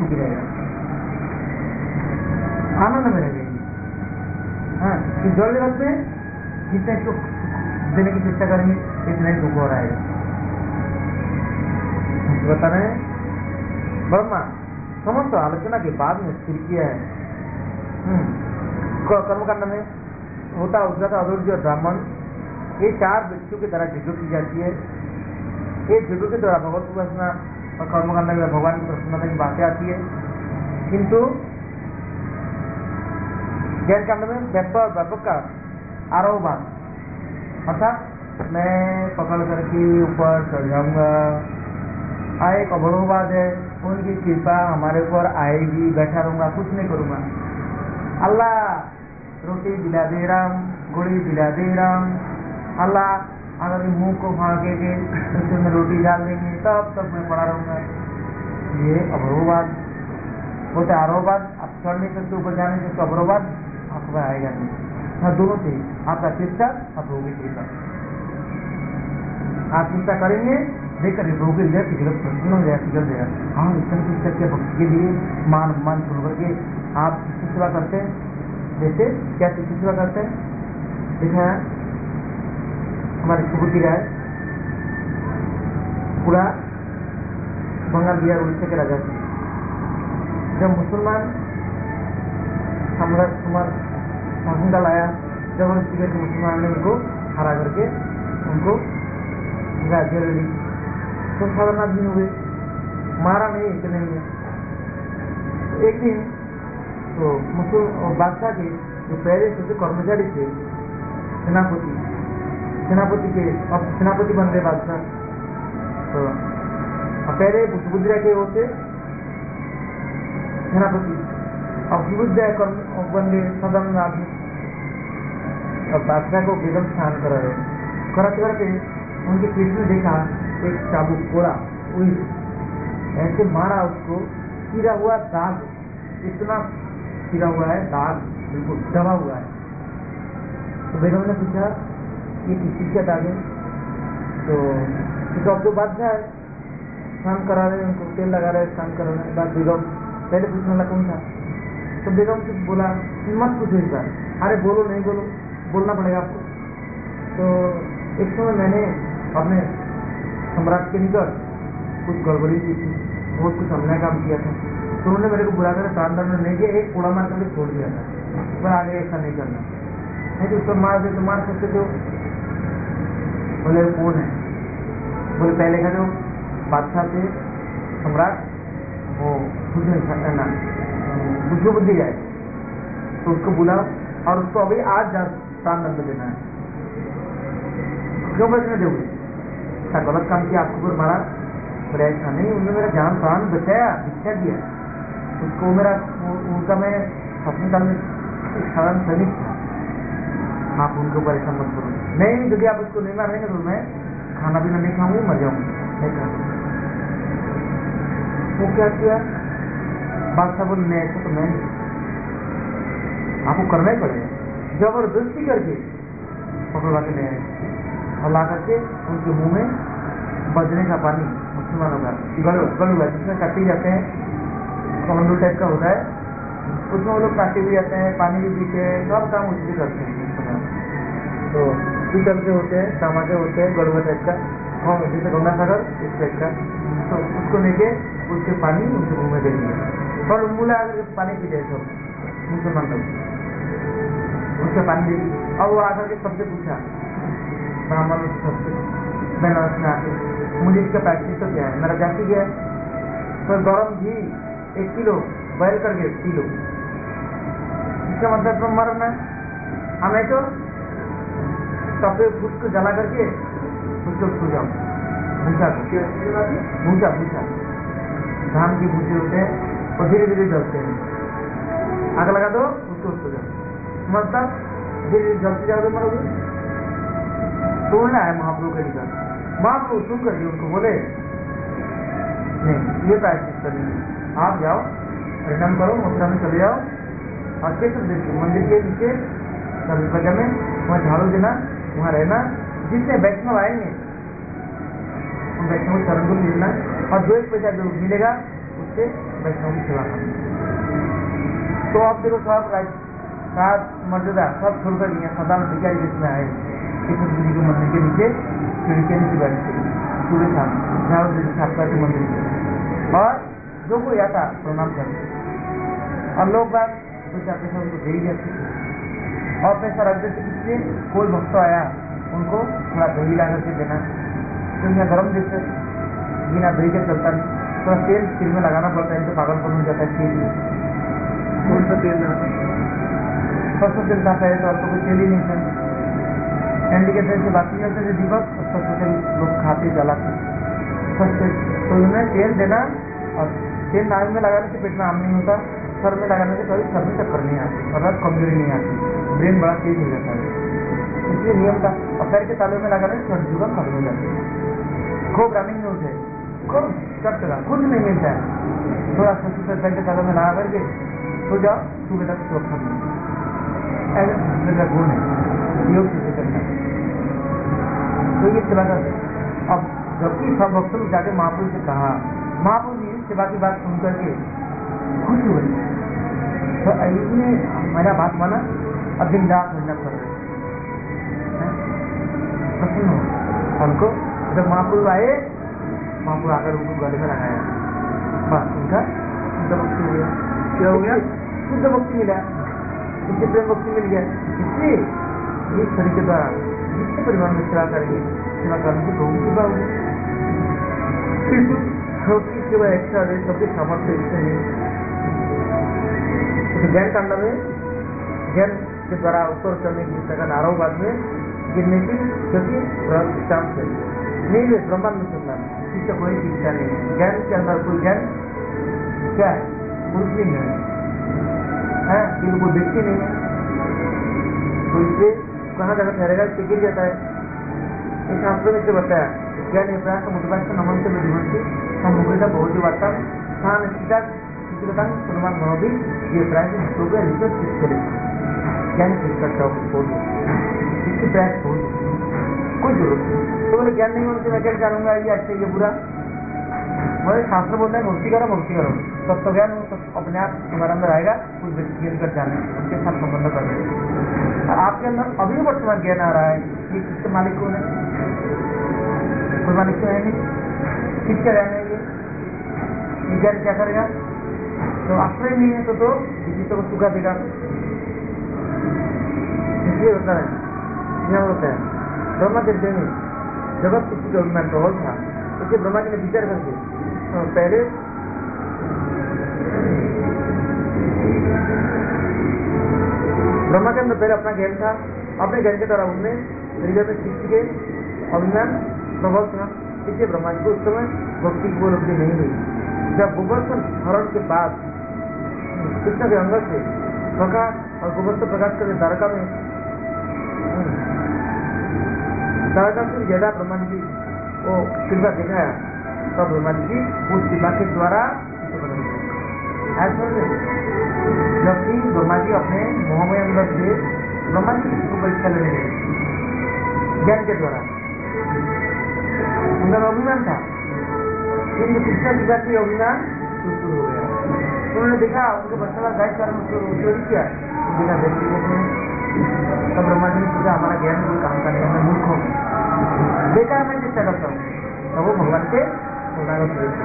सुखी रहेगा, आनंद में रहेगी। हाँ, कि जल जगत में जितने सुख देने की चेष्टा करेंगे इतने दुख हो रहा है। बता रहे हैं ब्रह्मा समस्त आलोचना के बाद में स्थिर किया है। कर्मकांड में होता उसका अधूर्य ब्राह्मण, ये 4 व्यक्तियों की तरह यज्ञ की जाती है। ये यज्ञ के द्वारा भगवत उपासना और कर्मकांड में भगवान की प्रसन्नता की बातें आती है, किंतु ज्ञान कांड में व्यापक का आरोहवाद, अर्थात मैं पकड़ करके ऊपर चढ़ जाऊंगा, एक अवरोहवाद है, उनकी कृपा हमारे ऊपर आएगी, बैठा रहूंगा, कुछ नहीं करूंगा। अल्लाह रोटी दिला दे राम, गोली दिला दे राम, अल्लाह अगर मुंह को फाँकेंगे उसमें में रोटी डाल देंगे, तब तक मैं पड़ा रहूंगा। ये अवरोहवाद बोलते, आरोहवाद आप चढ़ नहीं सकते, ऊपर जाने से, तो अवरोहवाद आपको आएगा नहीं। हाँ, दोनों से आपका चिंता आप होगी कृपा, आप चिंता करेंगे देखकर रोगी हो जाए, प्रसन्न हो जाए, पिघल जाएगा। हाँ, इतना चिंता के भक्ति के लिए मान मान सुन करके आप किसकी सेवा करते हैं, जैसे क्या किसकी सेवा करते हैं, देखा हमारे सुबुद्धि राय पूरा बंगाल बिहार उड़ीसा के राजा थे। जब मुसलमान सम्राट कुमार शासन लाया, जब उन के मुसलमान ने उनको हरा करके उनको राज्य ले ली, तो साधारण आदमी हुए, मारा नहीं, इतने नहीं है। एक दिन तो मुसलमान बादशाह के जो पहले से कर्मचारी थे, सेनापति के, अब सेनापति बन गए बादशाह, तो पहले सुबुद्रा के होते सेनापति, अब सुबुद्रा बन गए साधारण आदमी। अब बादशाह को बेगम स्नान करा रहे, कराते कराते उनके पेट में देखा एक चाबुक कोड़ा, ऐसे मारा उसको, चिरा हुआ दाग, इतना चिरा हुआ है दाग, बिल्कुल दबा हुआ है। तो बेगम ने पूछा ये किसी का दाग है, तो अब जो बादशाह है स्नान करा रहे, उनको तेल लगा रहे, स्नान करा रहे। बाद बेगम पहले पूछने लगा कौन था, तो बेगम कुछ बोला, मत पूछो इस बार, अरे बोलो नहीं बोलो, बोलना पड़ेगा आपको। तो एक समय मैंने अपने सम्राट के निकट कुछ गड़बड़ी की थी, बहुत कुछ अन्याय काम किया था, तो उन्होंने मेरे को बुला कर प्राण दंड नहीं किया, एक कूड़ा मार करके छोड़ दिया था, पर आगे ऐसा नहीं करना, नहीं तो उसको मार दे तो मार सकते थे। बोले कौन है, बोले पहले का जो बादशाह थे सम्राट, वो बुद्धि जाए तो उसको बुला और उसको अभी आज प्राण दंड देना है। क्यों बचने दोगे, ऐसा गलत काम किया, आपको पर मारा, पर ऐसा नहीं, उन्होंने मेरा जान प्राण बचाया, भिक्षा दिया उसको, मेरा उनका मैं अपने काल में साधारण सैनिक था, आप उनको परेशान मत करो। नहीं, यदि आप उसको नहीं मारेंगे तो मैं खाना पीना नहीं खाऊंगी, मर जाऊंगी, नहीं खाऊंगी। वो क्या किया, बादशाह बोले नहीं, ऐसा तो मैं नहीं, आपको करना ही पड़ेगा, जबरदस्ती करके पकड़वा के ले आए और ला करके उनके मुंह में बजने का पानी, मुसलमानों का गलुआ जिसमें काटे जाते हैं, कमंडू टाइप का होता है, उसमें वो लोग काटे भी जाते हैं, पानी भी पीते हैं, सब काम उसी करते हैं। तो पीतल के होते हैं, तांबा के होते हैं, गलुआ टाइप का, और जैसे गंगा सागर इस टाइप का, तो उसको लेके उसके पानी उनके मुंह में दे दिया और मुला पानी पी जाए सब मुसलमान लोग, उसके पानी दे दी। और वो आकर के सबसे पूछा, ब्राह्मण सबसे बनारस में आके, मुझे इसका प्रैक्टिस तो क्या है, मेरा जाति क्या है, तो गरम घी 1 किलो बॉयल करके पी लो, इसका मतलब तो मरना है, हमें तो तपे फूट को जला करके उसको छू जाओ, भूसा धान की भूसे होते हैं और धीरे धीरे जलते हैं, आग लगा दो उसको छू जाओ, मतलब धीरे धीरे जलते जाओ तो मरोगे। तोड़ना है महाप्रभु के निकल, महाप्रभु सुन करके उनको बोले नहीं, ये प्रायश्चित करनी है, आप जाओ परिणाम करो, मथुरा में चले जाओ और क्षेत्र देखिए मंदिर के नीचे जगह में, वहाँ झाड़ू देना, वहाँ रहना, जितने वैष्णव आएंगे उन वैष्णव चरण को मिलना, और जो 1 पैसा जो मिलेगा उससे वैष्णव की सेवा करनी। तो अब देखो सब राज मर्यादा सब छोड़कर दिया, साधारण भिखारी जिसमें आए कृष्ण जी के मंदिर के नीचे सीढ़ी के नीचे बैठे पूरे छात्रा के मंदिर में, और जो कोई आता प्रणाम करते और लोग बात कुछ आते थे उनको दे ही जाते और पैसा रख देते। किसलिए? कोई भक्त आया उनको थोड़ा दही ला करके देना, तो यहाँ गर्म देते बिना दही के चलता नहीं, थोड़ा तेल सिर में लगाना पड़ता है, इनको पागलपन हो जाता है। कौन सा तेल लगाता है? सरसों तेल खाता है तो आपको कोई तेल ही नहीं था। कैंडी के तेल से बात नहीं होते थे दीपक, सरसों तेल लोग खाते जलाते। तो उन्हें तेल देना, और तेल नाक में लगाने से पेट में आम नहीं होता, सर में लगाने से कभी सर में चक्कर नहीं आती और रात कमजोरी नहीं आती, ब्रेन बड़ा तेज हो जाता है। इसलिए नियम का, और पैर के तालू में लगाने से सर्दी का खत्म हो जाती है। खूब रनिंग में उठे, खूब सब जगह कुछ नहीं मिलता है, थोड़ा सरसों पैर के तालू में लगा करके सो जाओ, सुबह तक सुरक्षा मिलती है। ऐसे मेरा गुण है योग से करना। तो ये चला था। अब जबकि सब भक्तों ने जाके महापुरुष से कहा, महापुरुष जी सेवा की बात सुन करके खुश हुए, तो इसने मेरा बात माना, अब दिन रात मेहनत कर रहे प्रसन्न हो हमको। जब महापुरुष आए, महापुरुष आकर उनको गले में लगाया, बस उनका शुद्ध भक्ति हो गया। क्या हो गया? शुद्ध भक्ति मिला, इससे प्रेम भक्ति मिल गया। इसलिए इस तरीके द्वारा जिससे परिवार में सेवा करेंगे, सेवा करने की बहुत सेवा होगी। किंतु सबकी सेवा एक्स्ट्रा है, सबके सामर्थ्य इससे नहीं। ज्ञान कांड में ज्ञान के द्वारा ऊपर चलने की इच्छा का नाराव बाद में गिरने की, क्योंकि दृष्टांत है नहीं है ब्रह्मांड में चलना, इससे कोई इच्छा नहीं है। ज्ञान के अंदर कोई ज्ञान क्या है? पुरुष है, इनको देखते नहीं है, तो इससे कहाँ जगह ठहरेगा, इससे गिर जाता है। इस शास्त्र में से बताया ज्ञान प्रयास मुद्रास्त नमन से जीवन से हम मुख्यता बहुत ही वार्ता स्थान सुनमान मनोभी ये प्रयास भक्तों के रिसर्च करे ज्ञान करता हूँ, इसकी प्रयास हो कोई जरूरत नहीं। तो बोले ज्ञान नहीं होने से मैं क्या जानूंगा ये अच्छा ये बुरा? बोले शास्त्र बोलता है भक्ति करो, तत्व ज्ञान अपने आप तुम्हारे अंदर आएगा, कुछ व्यक्ति कर जाने उनके साथ संबंध कर रहे। आपके अंदर अभी वर्तमान ज्ञान आ रहा है, ये किसके मालिक कौन है? कोई मालिक तो है नहीं, किसके रहने ये ज्ञान क्या करेगा? तो आश्रय नहीं है तो किसी को सुखा देगा। इसलिए होता है ब्रह्मा के देने जगत किसी का अभिमान प्रबल था, इसलिए ब्रह्मा जी ने विचार करके पहले ब्रह्मा के अंदर पहले अपना ज्ञान था, अपने ज्ञान के द्वारा उनने हृदय में शिष्य के अभिमान प्रबल था, इसलिए ब्रह्मा जी को उस समय भक्ति की उपलब्धि नहीं हुई। जब गोवर्धन हरण के बाद कृष्ण के अंदर से प्रकाश और गोवर्धन प्रकाश करके द्वारका में से ज्यादा ब्रह्मा जी को कृपा दिखाया, तब ब्रह्मा जी उस कृपा के द्वारा जबकि ब्रह्मा जी अपने मोहमय अंदर से ब्रह्मा जी को परीक्षा लेने गए ज्ञान के द्वारा, उनका अभिमान था, किंतु कृष्ण कृपा की अभिमान शुरू हो गया। उन्होंने देखा उनके बच्चों का गाय कारण चोरी किया, देखा देखते तब ब्रह्मा जी ने पूछा हमारा ज्ञान कोई काम का नहीं, मैं मूर्ख हूँ, बेकार मैं चेष्टा करता हूँ, तब वो भगवान के शरणागत हुए।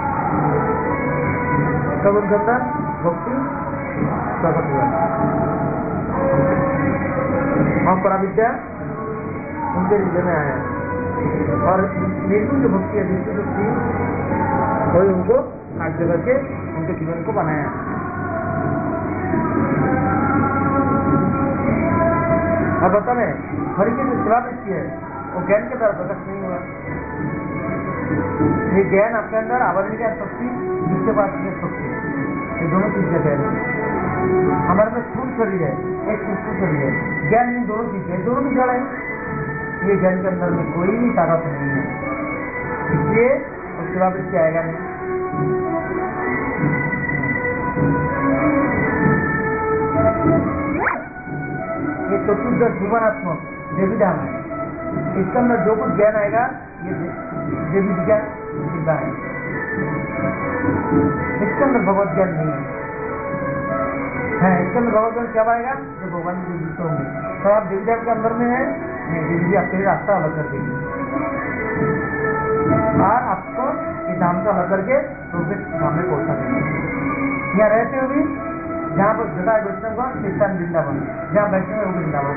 तब उनके अंदर भक्ति प्रकट हुआ और पराविद्या उनके हृदय में आया और निर्गुण जो भक्ति है जिसकी भक्ति वही उनको आगे करके उनके जीवन को बनाया। अब बता मैं हरि की जो सेवा दृष्टि है वो ज्ञान के द्वारा प्रकट नहीं हुआ। ये ज्ञान आपके अंदर आवरण की शक्ति, जिसके पास शक्ति, ये दोनों चीजें हैं। हमारे में स्थूल शरीर है, एक सूक्ष्म शरीर है, ज्ञान इन दोनों चीजें, दोनों भी जड़ है। ये ज्ञान के अंदर में कोई भी ताकत नहीं है, इसलिए उस सेवा दृष्टि आएगा नहीं। ये चतुर्दश भुवनात्मक देवी धाम है, इसके अंदर जो कुछ ज्ञान आएगा ये देवी विज्ञान सिद्धा है। इसके अंदर भगवत ज्ञान नहीं है। इसके अंदर भगवत ज्ञान क्या आएगा जो भगवान के जीवित होंगे। तो आप देवी देव के अंदर में है, देवी जी आपके लिए रास्ता अलग कर देगी और आपको इस धाम से अलग करके तो धाम में पहुंचा देंगे। यहाँ रहते हुए जहाँ पर जटा वैष्णव का कीर्तन वृंदावन, जहाँ वैष्णव है वो वृंदावन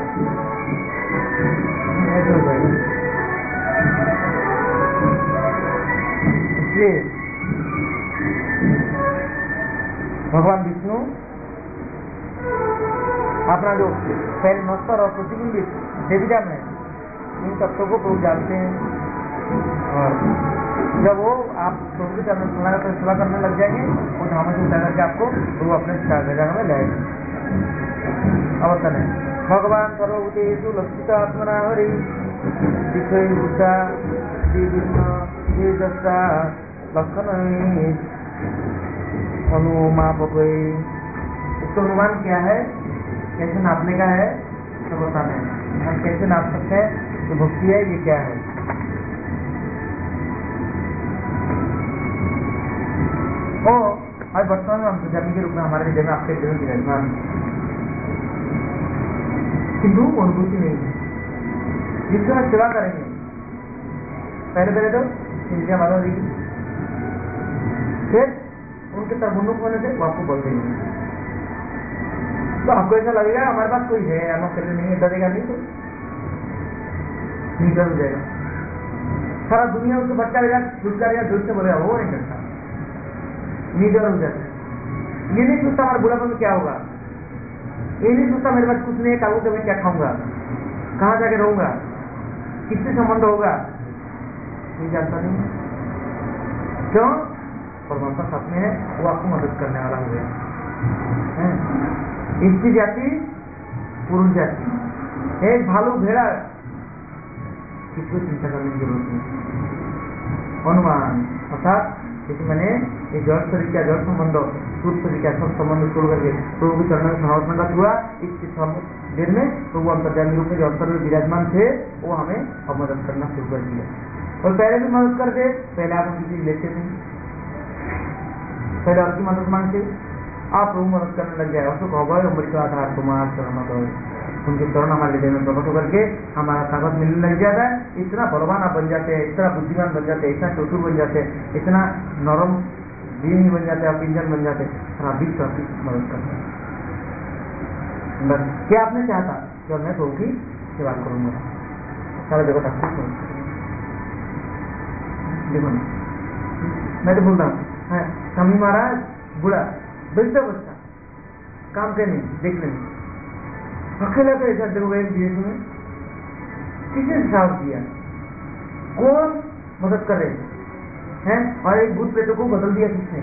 ऐसे हो जाएगा। इसलिए भगवान विष्णु अपना जो पहले नश्वर और प्रतिबिंबित देविता में इन तत्वों को प्रभु जानते हैं और जब वो आप प्रभु के चरण सेवा करने लग जाएंगे वो धामों से उतर करके आपको वो अपने जगह में लाएंगे। अवतन है भगवान सर्वभूतेषु लक्षित आत्मना हरि लक्षण अनुमाप। इसका अनुमान क्या है, कैसे नापने का है तो बताना है। हम कैसे नाप सकते हैं तो भक्ति है ये क्या है। आज वर्तमान में हम प्रजापति के रूप में हमारे हृदय में आपके हृदय में विराजमान, किंतु अनुभूति नहीं है। जिससे हम सेवा करेंगे पहले तो इंद्रिया बाधा देगी, फिर उनके तरबुन्नुक होने से वो आपको बोल देंगे। तो आपको ऐसा लगेगा हमारे पास कोई है, हम अकेले नहीं है, डरेगा नहीं तो नहीं डर हो जाएगा। सारा दुनिया उसको बच्चा रहेगा, झूठ करेगा, झूठ से बोलेगा, वो नहीं करता, निडर हो जाता है। ये नहीं सोचता हमारे बुढ़ापन में क्या होगा, ये नहीं सोचता मेरे पास कुछ नहीं है, काबू से मैं क्या खाऊंगा, कहाँ जाके रहूंगा, किससे संबंध होगा, ये जानता नहीं। क्यों? परमात्मा साथ में है, वो आपको मदद करने वाला हो गया। स्त्री जाति पुरुष जाति एक भालू भेड़ा किसको चिंता करने की जरूरत नहीं। अनुमान अर्थात मैंने ये जड़ शरीर का जड़ संबंध सूर्य शरीर का सब संबंध छोड़ करके प्रभु के चरणों में समर्पण का हुआ। इस देर में प्रभु अंतर्यामी रूप में जो अंतर में विराजमान थे वो हमें अब मदद करना शुरू कर दिया। और पहले भी मदद करते, पहले आप उनकी चीज लेते थे, पहले उनकी मदद मांगते, आप प्रभु मदद करने लग जाए। तो भगवान अमृत आधार कुमार शरण उनके चरण हमारे हृदय में प्रकट होकर के हमारा ताकत मिलने लग जाता है। इतना बलवान आप बन जाते हैं, इतना बुद्धिमान बन जाते हैं, इतना चतुर बन जाते हैं, इतना नरम दीन बन जाते हैं, आप इंजन बन जाते हैं और आप भी मदद करते हैं। बस क्या आपने चाहता कि मैं प्रभु की सेवा करूंगा, सारा जगत आपको देखो ना। मैं तो बोल रहा हूँ स्वामी महाराज बुढ़ा बचता बचता काम करने देखने में अकेला तो ऐसा देखो एक देश में किसने साहस दिया, कौन मदद कर रहे हैं, और एक भूत प्रेतों को बदल दिया किसने।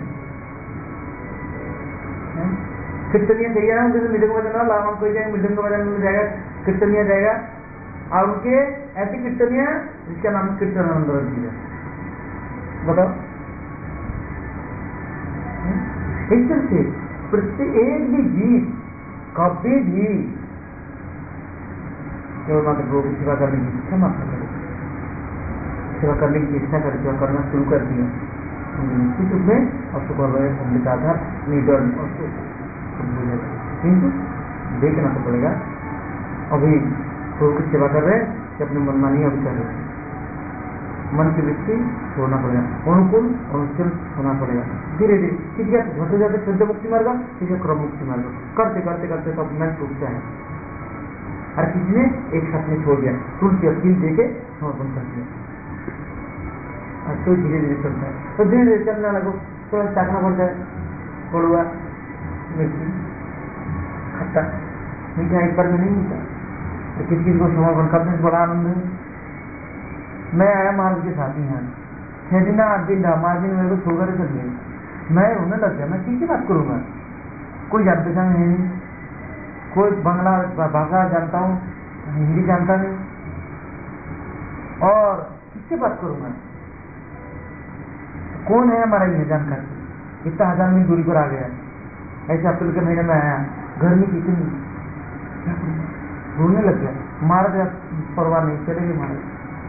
कीर्तनिया चाहिए ना उनके मृदंग बजाना, लाभ कोई जाएगा मृदंग बजाने में जाएगा, कीर्तनिया जाएगा और उनके ऐसी कीर्तनिया जिसका नाम कीर्तनानंद रख दिया। बताओ इस तरह से प्रत्येक भी जीव कभी भी केवल मात्र प्रभु की सेवा करने की इच्छा मात्र करे, सेवा करने की इच्छा करे, सेवा करना शुरू कर दिया निश्चित रूप में और सुख का आधार निडर और किंतु देखना तो पड़ेगा अभी प्रभु की सेवा कर रहे हैं कि अपनी मनमानी अभी कर रहे हैं। मन की वृत्ति छोड़ना पड़ेगा, अनुकूल अनुकूल होना पड़ेगा। धीरे धीरे किसी का घटे जाते शुद्ध मुक्ति मार्ग, किसी का क्रम मुक्ति मार्ग, करते करते करते सब मैं टूटता है। और किसी ने एक साथ में छोड़ दिया, तुलसी अपील देके समर्पण कर दिया, तो धीरे धीरे चलता है। तो धीरे धीरे चलने लगो तो चाखना पड़ता है, कड़ुआ मिर्ची खट्टा मीठा एक बार में नहीं मिलता। तो किसी किसी को समर्पण करने से बड़ा आनंद है। मैं आया महाराज के साथ ही यहाँ 6 दिन 8 दिन रहा, 5 दिन मेरे को छोड़कर चल गए। मैं रोने लग गया, मैं किसकी बात करूँगा, कोई जान पहचान है नहीं, कोई बांग्ला भाषा जानता हूँ, हिंदी जानता नहीं, और किससे बात करूँगा, कौन है हमारा लिए जानकार। इतना 1000 मील दूरी पर आ गया, ऐसे अप्रैल के महीने में आया, गर्मी कितनी, रोने लग गया। महाराज परवाह नहीं, चलेगी महाराज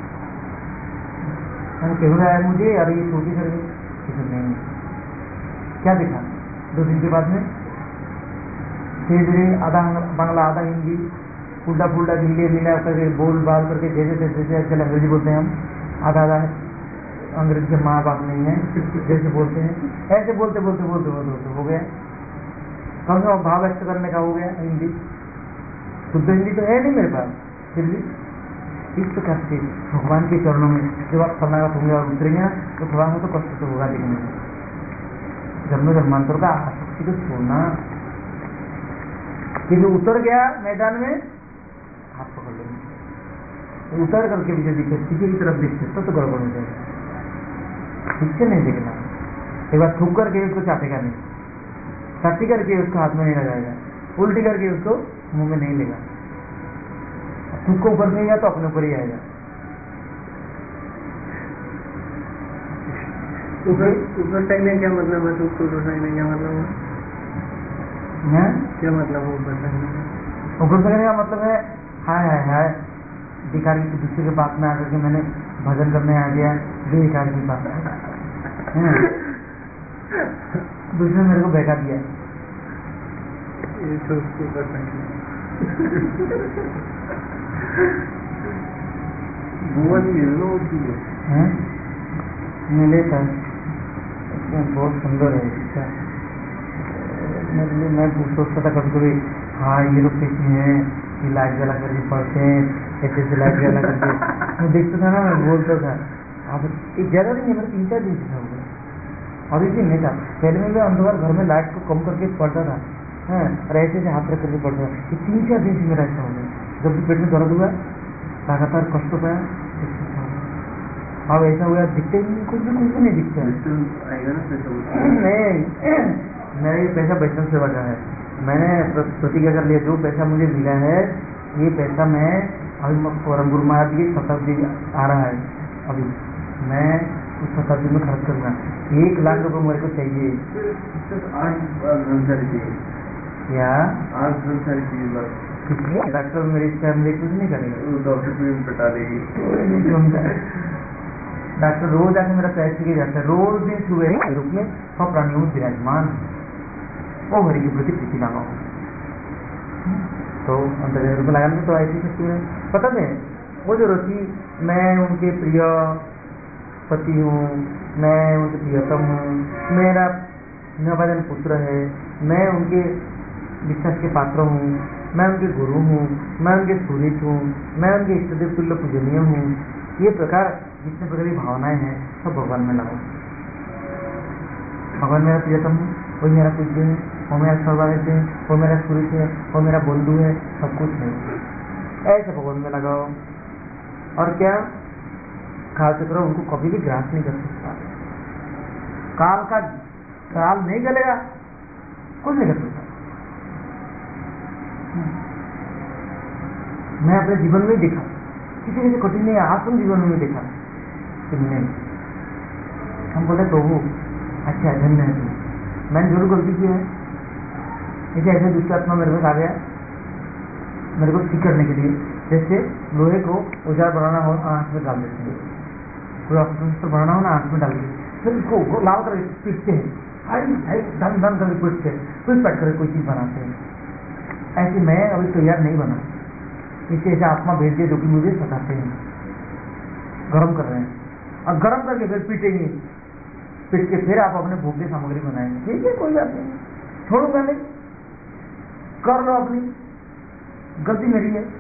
कह रहा है मुझे, अरे ये छोटी कर गई नहीं। क्या दिखा? 2 दिन के बाद में धीरे धीरे आधा बांग्ला आधा हिंदी उल्टा पुल्टा हिंदी मिला करके बोल बाल करके जैसे जैसे आजकल अंग्रेजी बोलते हैं हम, आधा आधा अंग्रेजी के माँ बाप नहीं है जैसे बोलते हैं, ऐसे बोलते बोलते बोलते बोलते बोलते हो गया। कम से कम भाव व्यक्त करने का हो गया हिंदी, शुद्ध हिंदी तो है नहीं मेरे पास, फिर भी इस प्रकार से भगवान के चरणों में जब आप शरणागत होंगे और उतरेंगे ना तो थोड़ा सा तो कष्ट तो होगा दिखने में। जन्म जन्मांतर का आसक्ति को छोड़ना, कि जो उतर गया मैदान में हाथ पकड़ लेंगे, उतर करके भी जो दिखे पीछे की तरफ दिखते तो गड़बड़ हो जाएगा, पीछे नहीं देखना। एक बार थूक करके उसको चाटेगा नहीं, चाटी करके उसको हाथ में नहीं लगाएगा, उल्टी करके उसको मुंह में नहीं लेगा, थूक को ऊपर नहीं गया तो अपने ऊपर ही आएगा। ऊपर टाइम क्या मतलब है? थूक को टाइम क्या मतलब है? क्या मतलब है ऊपर टाइम? ऊपर टाइम का मतलब है हाय हाय हाय भिखारी के दूसरे के पास में आकर के मैंने भजन करने आ गया, भिखारी के पास दूसरे मेरे को बैठा दिया, ये तो ऊपर टाइम भुवन मिलना होती है मिले था, बहुत सुंदर है इसका। मैं सोचता था कभी कभी हाँ ये लोग कैसे हैं, ये लाइट जला करके पढ़ते हैं, ऐसे ऐसे लाइट जला करके मैं देखता था ना, मैं बोलता था। अब एक ज़्यादा नहीं है, मेरे 3-4 दिन से हो गया, और इस दिन नहीं था। पहले में अंधकार घर में लाइट को कम करके पढ़ता था, और ऐसे ऐसे हाथ रख करके पढ़ता था। ये 3-4 दिन से मेरा ऐसा हो गया, जब भी पेट में दर्द हुआ लगातार कष्ट पाया, अब ऐसा हुआ दिखते ही कुछ भी नहीं दिखता नहीं। मेरा ये पैसा वैष्णव सेवा का है, मैंने प्रतिज्ञा कर लिया जो पैसा मुझे मिला है ये पैसा मैं अभी परम गुरु महाराज की शताब्दी आ रहा है, अभी मैं उस शताब्दी में खर्च करूँगा। 1 लाख रुपये मेरे को चाहिए। क्या 8 डॉक्टर मेरी फैमिली कुछ नहीं करेगा, बता देगी। डॉक्टर रोज आके मेरा पैर छिके जाता है, रोज दिन सुबह रूप में सब प्राणियों में विराजमान वो हरि के प्रति प्रीति लगाओ। तो अंतर को लगाने में तो ऐसी शक्ति है, पता है वो जो रसी मैं उनके प्रिय पति हूँ, मैं उनके प्रियतम हूँ, मेरा नवजन पुत्र है, मैं उनके विश्वास के पात्र हूँ, मैं उनके गुरु हूँ, मैं उनके सुनित हूँ, मैं उनके इष्टदेव तुल्य पूजनीय हूँ, ये प्रकार जितने प्रकार की भावनाएं हैं सब भगवान में लगाओ। भगवान मेरा प्रियतम है, वही मेरा पूज्य है, वो मेरा सर्वाधिक है, वो मेरा सुरित है, वो मेरा बंधु है, सब कुछ है, ऐसे भगवान में लगाओ। और क्या काल चक्र उनको कभी भी ग्रास नहीं कर सकता, काल नहीं गलेगा, कुछ नहीं कर सकता। मैं अपने जीवन में देखा किसी किसी कठिन नहीं, आश्रम जीवन में देखा कि नहीं, हम बोले प्रभु अच्छा धन्य है, मैंने जरूर गलती की है, ऐसे ऐसे दुष्ट आत्मा मेरे पास आ गया मेरे को ठीक करने के लिए, जैसे लोहे को औजार बनाना हो आंख में डाल देते हैं, कोई ऑक्सीजन बनाना हो ना आंख में डाल के फिर उसको लाल कर पीटते हैं, धन धन करके पीटते हैं, फिर पट कर कोई चीज बनाते हैं। ऐसे मैं अभी तैयार नहीं बना, इससे ऐसे आत्मा भेज दिए जो कि मुझे सताते हैं, गर्म कर रहे हैं, और गर्म करके फिर पीटेंगे, पीट के फिर आप अपने भोग की सामग्री बनाएंगे। ठीक है कोई बात नहीं, छोड़ूंगा नहीं, कर लो, अपनी गलती मेरी है,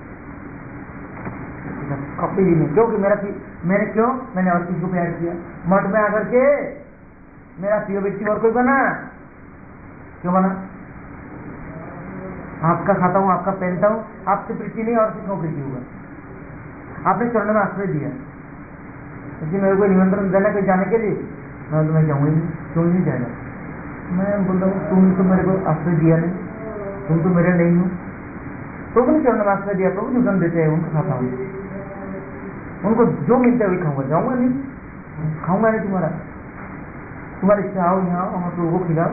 कभी भी नहीं, क्योंकि मैंने और किसी को प्यार किया, मठ में आकर के मेरा प्रिय व्यक्ति और कोई बना, क्यों बना? आपका खाता हूँ, आपका पहनता हूँ, आपसे प्रीति नहीं और किसको प्रीति होगा? आपने चरण में आश्रय दिया, इसलिए मेरे को निमंत्रण देना कहीं जाने के लिए, मैं तुम्हें जाऊँगी नहीं, क्यों नहीं जाएगा? मैं बोलता हूँ तुम तो मेरे को आश्रय दिया नहीं, तुम तो मेरे नहीं हो, प्रभु ने चरण में आश्रय दिया, प्रभु जो धन देते हैं उनको खाता हूँ, उनको जो मिलता है वही खाऊंगा, जाऊँगा नहीं, खाऊंगा नहीं तुम्हारी इच्छा आओ यहाँ और प्रभु को खिलाओ,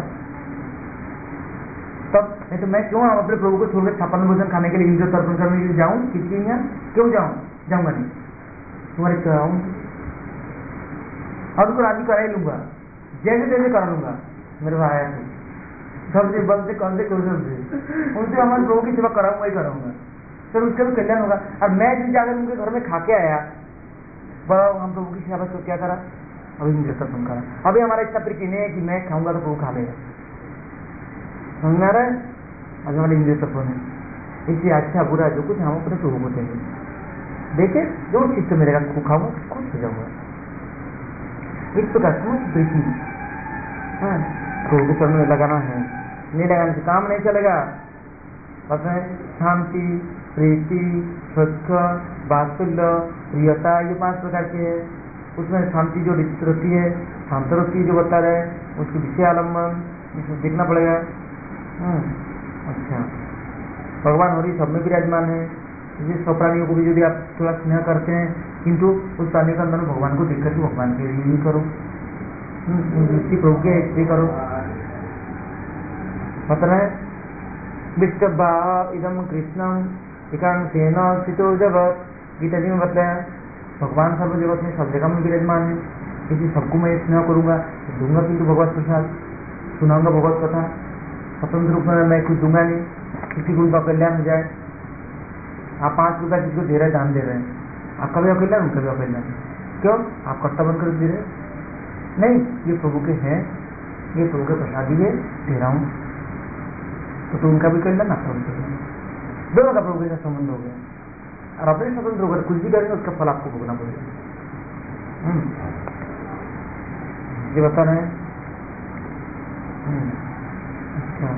तब नहीं तो मैं क्यों अपने प्रभु को छोड़कर 56 भोजन खाने के लिए इंद्र तर्पण करने के लिए जाऊँ? किसके यहाँ क्यों जाऊँ? जाऊँगा नहीं, तुम्हारी इच्छा आऊँ और उसको राजी करा ही लूंगा, जैसे जैसे करा लूंगा, मेरे भाई आया थे सबसे बल से कौन से क्वेश्चन से उनसे हमारे प्रभु की सेवा कराऊंगा वही कराऊंगा, फिर उसका भी कल्याण होगा। और मैं जिस जाकर उनके घर में खा के आया, बड़ा हम प्रभु की सेवा को क्या करा, अभी मुझे तर्पण करा। अभी हमारा इतना प्रीति नहीं है कि मैं खाऊंगा तो प्रभु खा लेगा, समझ में आ रहा है? अभी हमारे इंद्रिय तत्व है, इसलिए अच्छा बुरा जो कुछ हम अपने प्रभु को देंगे। देखे जो चित्त मेरे को खाऊंगा खुश हो जाऊंगा, इस प्रकार समझ प्रीति प्रभु के चरण में लगाना है। नहीं लगाने से काम नहीं चलेगा। बस शांति, प्रीति, स्वच्छ, वात्सल्य, प्रियता, ये 5 प्रकार के है। उसमें शांति जो रहती है, शांत रहती है जो बता रहे, उसके विषय आलम्बन इसमें देखना पड़ेगा। अच्छा, भगवान हरि सब में विराजमान है, इसलिए सब प्राणियों को भी यदि आप थोड़ा स्नेह करते हैं, किंतु उस प्राणी के अंदर भगवान को देखकर भगवान के लिए करो, दृष्टि प्रभु के इसलिए करो। पता है विष्टभा इदम कृष्णम एकांशेन स्थितो जगत, गीता जी में बताया भगवान सर्व जगत में सब जगह में विराजमान है, इसलिए सबको मैं स्नेह करूंगा, दूंगा किंतु भगवत प्रसाद, सुनाऊंगा भगवत कथा, स्वतंत्र रूप में मैं कुछ दूंगा नहीं, किसी को उनका कल्याण हो जाए। आप 5 रुपया जिसको दे रहे हैं, दान दे रहे हैं, आपका भी अकल्याण, उनका भी अकल्याण, क्यों? आप कट्टा बनकर दे रहे नहीं, ये प्रभु के हैं, ये प्रभु के प्रसादी है, दे रहा हूँ, तो उनका भी कल्याण, आपका भी कल्याण, दोनों का प्रभु के साथ संबंध हो गया। और अपने स्वतंत्र होकर कुछ भी करेंगे उसका फल आपको भोगना पड़ेगा। ये बता रहे हैं। अच्छा,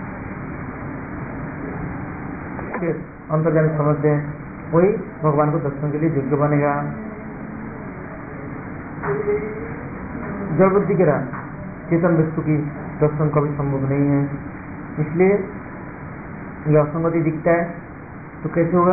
अंतर्ज्ञान समझते हैं, वही भगवान को दर्शन के लिए योग्य बनेगा। जड़ बुद्धि के राह चेतन वस्तु की दर्शन कभी संभव नहीं है, इसलिए यह असंगति दिखता है। तो कैसे होगा?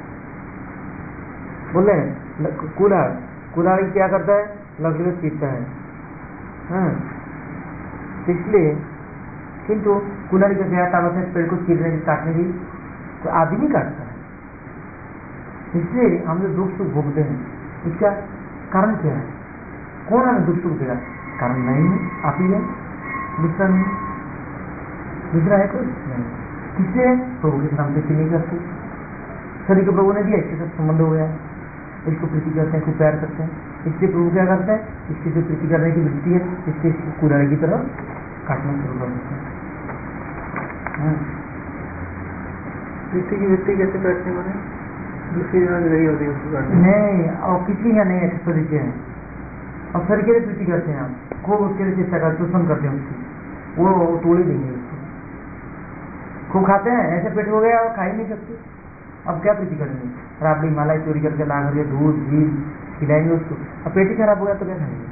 बोले कुल्हाड़ी क्या करता है? लकड़ी को चीरता है, इसलिए, किंतु कुल्हाड़ी का क्या ताकत है पेड़ को चीरने की, काटने की? तो आदमी काटता है। इसलिए हम जो दुख सुख भोगते हैं, इसका कारण क्या है? कौन हमें दुख सुख देगा? कारण नहीं है, आप ही है, दूसरा नहीं, दूसरा है कोई नहीं। किससे? प्रभु के साथ प्रीति नहीं करते, शरीर को प्रभु ने दिया, इसके साथ संबंध हो गया, इसको प्रीति करते हैं, खूब प्यार करते हैं, इसलिए प्रभु क्या करते हैं? इसकी जो प्रीति करने की वृत्ति है, इसके कुल्हाड़ी की तरह काटना शुरू कर देते हैं। प्रीति की वृत्ति कैसे करते हैं? दूसरी जगह नहीं होती उसको काटने नहीं, और किसी का नहीं है तरीके हैं, और शरीर के लिए प्रीति करते हैं, आप खूब उसके लिए चेष्टा करते, शोषण करते हैं उसकी, वो तोड़ ही देंगे उसको, खूब खाते हैं, ऐसे पेट हो गया और खा ही नहीं सकते, अब क्या प्रीति करेंगे? राबड़ी मालाई चोरी करके ला करके दूध घी खिलाएंगे उसको, अब पेट ही खराब हो गया तो क्या खाएंगे?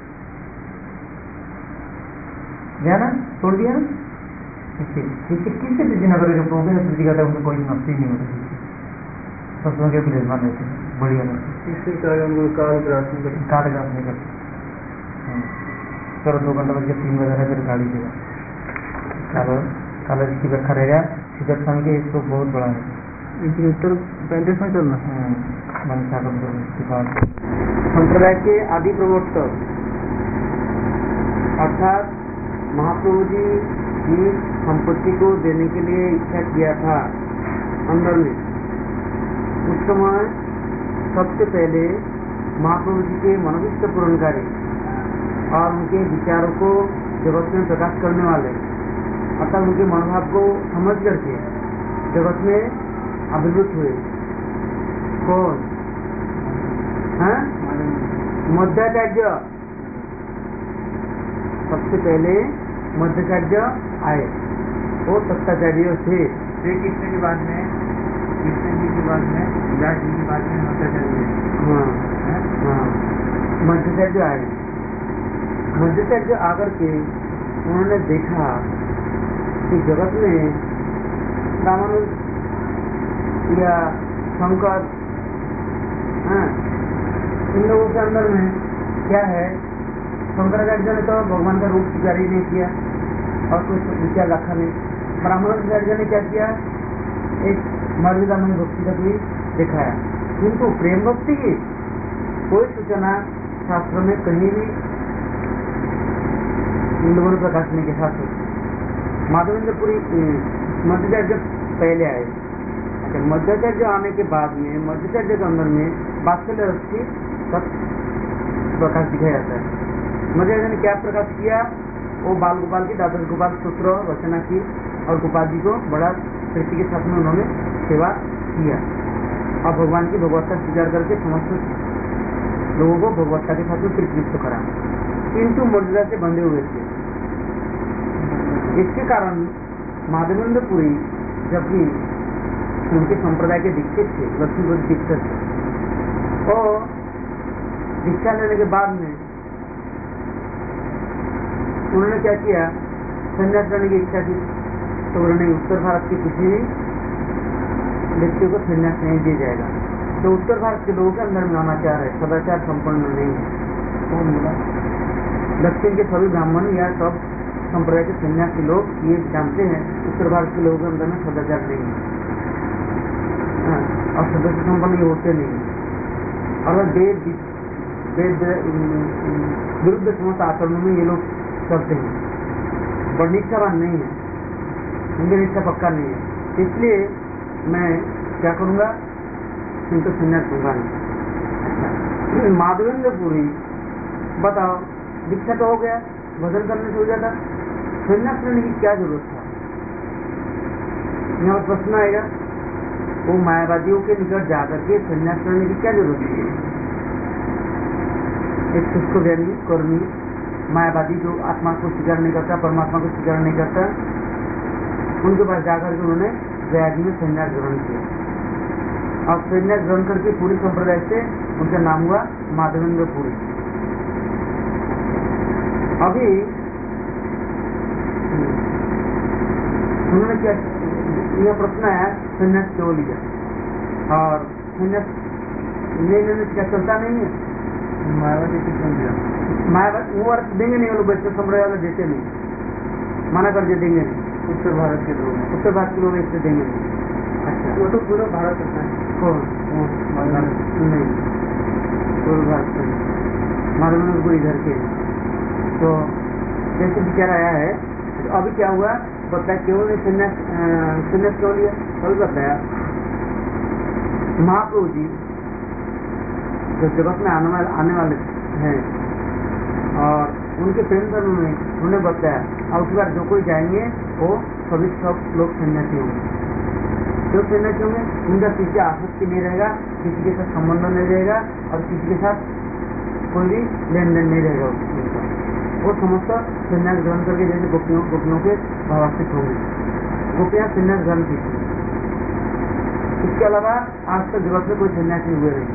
गया ना, तोड़ दिया ना। इससे किससे प्रीति न करेगा? प्रभु से प्रीति करता है, उनको कोई नफसी नहीं होती, सब के विराजमान रहते हैं, बढ़िया लगता इससे कालग्रास नहीं करते। चलो 2 घंटा बज के 3 बजे फिर गाड़ी देगा, काला जिसकी व्याख्या रहेगा सिद्धार्थ स्वामी के, इसको बहुत बड़ा है, 35 में चलना संप्रदाय के आदि प्रवर्तक अर्थात महाप्रभु जी की संपत्ति को देने के लिए इच्छा किया था अंदर में। उस समय सबसे पहले महाप्रभु जी के मनोविष्ट पूर्णकारी और उनके विचारों को जगत में प्रकाश करने वाले, अर्थात उनके मनोभाव को समझ करके जगत में अभिभूत हुए। कौन? मध्याचार्य, सबसे पहले मध्याचार्य आए, वो सत्ताचार्य थे। श्री कृष्ण के बाद में, कृष्ण जी के बाद में, व्यास जी के बाद में मध्याचार्य। मध्याचार्य आए। मध्याचार्य आकर के उन्होंने देखा कि जगत में रामानुज या शंकर, इन लोगों के अंदर में क्या है? शंकराचार्य ने तो भगवान का रूप स्वीकार ही नहीं किया और कुछ विचार रखा नहीं। ब्राह्मणाचार्य ने क्या किया? एक मर्यादामय भक्ति का भी दिखाया, किंतु प्रेम भक्ति की कोई सूचना शास्त्र में कहीं भी इन लोगों ने प्रकाशनी के साथ माधवेंद्रपुरी मध्याचार्य पहले आए। अच्छा, मध्याचार्य आने के बाद में मध्याचार्य के अंदर में वात्सल्य रस की प्रकाश दिखाया जाता है। मध्याचार्य ने क्या प्रकाश किया? वो बाल गोपाल की द्वादश गोपाल सूत्र रचना की और गोपाल जी को बड़ा प्रीति के साथ में उन्होंने सेवा किया और भगवान की भगवत्ता स्वीकार करके समस्त लोगों को भगवत्ता के साथ में प्रीतियुक्त करा, किंतु मर्यादा से बंधे हुए थे। इसके कारण माधवेंद्रपुरी जब भी उनके संप्रदाय के दीक्षित थे, लक्ष्मीपति दीक्षित थे, और दीक्षा लेने के बाद में उन्होंने क्या किया? संन्यास लेने की इच्छा की, तो उन्होंने उत्तर भारत के किसी भी व्यक्ति को संन्यास नहीं दिया जाएगा। तो उत्तर भारत के लोगों के अंदर में अनाचार है, सदाचार संपन्न नहीं है। कौन बोला? दक्षिण के सभी ब्राह्मण या सब संप्रदाय के सन्यासी लोग ये जानते हैं उत्तर भारत के लोगों के अंदर में सदाचार नहीं है और सदाचार संपन्न ये होते नहीं है। और वेद विरुद्ध समस्त आचरणों में ये लोग करते हैं, बड़ी निष्ठावान नहीं है, उनकी निष्ठा पक्का नहीं है। इसलिए मैं क्या करूंगा? इनको संन्यास दूंगा नहीं। माधवेंद्रपुरी बताओ, दीक्षा तो हो गया, भजन करने से हो जाता, संन्यास लेने की क्या जरूरत था? यहाँ प्रश्न आएगा, वो मायावादियों के निकट जाकर के संन्यास लेने की क्या जरूरत है? एक शुष्क ज्ञानी कर्मी मायावादी जो आत्मा को स्वीकार नहीं करता, परमात्मा को स्वीकार नहीं करता, उनके पास जाकर के उन्होंने गयाजी में संन्यास ग्रहण किया और संन्यास ग्रहण करके पूरी संप्रदाय से उनका नाम हुआ माधवेंद्रपुरी। अभी उन्होंने क्या, यह प्रश्न आया संन्यास क्यों लिया और संन्यास ले लेने से क्या चलता नहीं है? मायावादी को क्यों दिया? मायावादी वो अर्थ देंगे नहीं, वो लोग वैष्णव संप्रदाय वाले देते नहीं, मना कर दे, देंगे नहीं। उत्तर भारत के लोग, उत्तर भारत के लोग इससे देंगे नहीं। अच्छा, वो तो पूरा भारत होता है। कौन? नहीं, पूरा भारत का नहीं, माधवेंद्रपुरी इधर के। तो जैसे विचार आया है, तो अभी क्या हुआ बताया, क्यों नहीं संन्यास क्यों लिया? कल बताया महाप्रभु जी जो जगत में आने वाले हैं और उनके प्रेम धर्म में उन्होंने बताया, और उसके बाद जो कोई जाएंगे वो सभी सब लोग सन्यासी होंगे। जो सन्यासी होंगे उनका किसी आसक्ति नहीं रहेगा, किसी के साथ संबंध नहीं रहेगा और किसी के साथ कोई भी लेन देन नहीं रहेगा उनका। वो समस्त संन्यास ग्रहण करके जैसे गोपियों के भावास्थित होंगे, गोपियां संन्यास ग्रहण की। इसके अलावा आज तक जगत में कोई सन्यासी हुए नहीं।